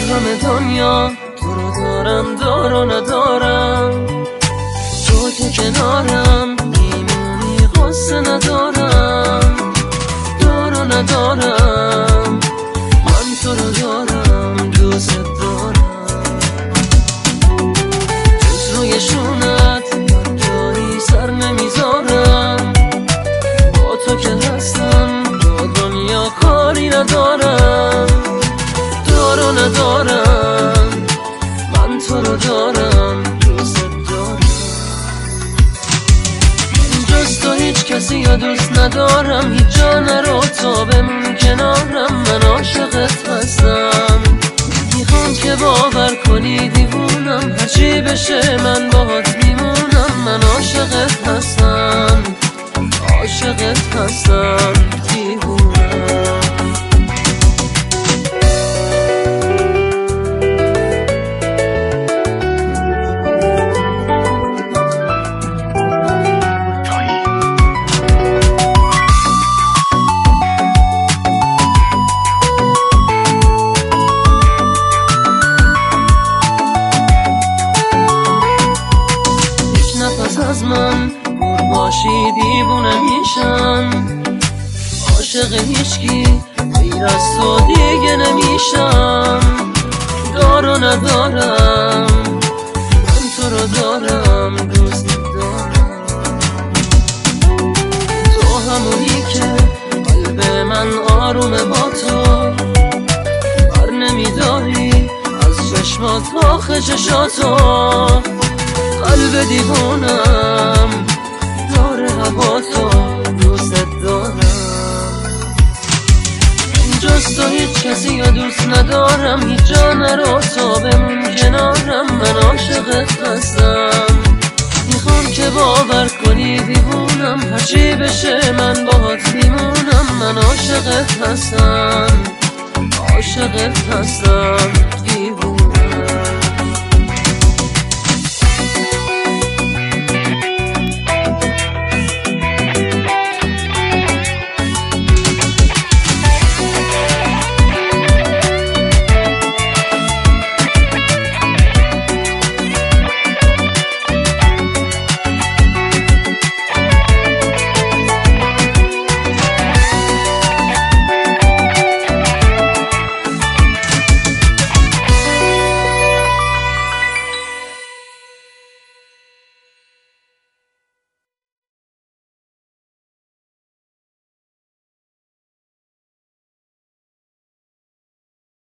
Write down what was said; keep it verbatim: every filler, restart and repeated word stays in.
همه دنیا تو رو دارم دار و ندارم، تو که کنارم میمونی غصه ندارم، دار و ندارم، من تو رو دارم دوست دارم. جز روی شونت من جایی سر نمیذارم، با تو که هستم با دنیا کاری ندارم، دار و ندارم، من تو رو دارم دوست دارم. جز تو هیچ کسی یا دوست ندارم، هیچ جا نرو تا بمون کنارم، من عاشقت هستم، میخوام که باور کنی دیوونم، هرچی بشه من باهات میمونم، من عاشقت هستم، عاشقت هستم دیوونم. از من دور باشی دیوونه میشم، عاشق هیچکی غیر از تو دیگه نمیشم، دار و ندارم، من تو رو دارم دوست دارم. تو همونی که قلب من آرومه با تو، بر نمیداری از چشمات آخه چشاتو، قلب دیوونم داره هوا تو دوست دارم. جز تو هیچ کسی یا دوست ندارم، هیچ جا نرو تا بمون کنارم، من عاشقت هستم، میخوام که باور کنی دیوونم، هرچی بشه من باهات میمونم، من عاشقت هستم، عاشقت هستم دیوونم.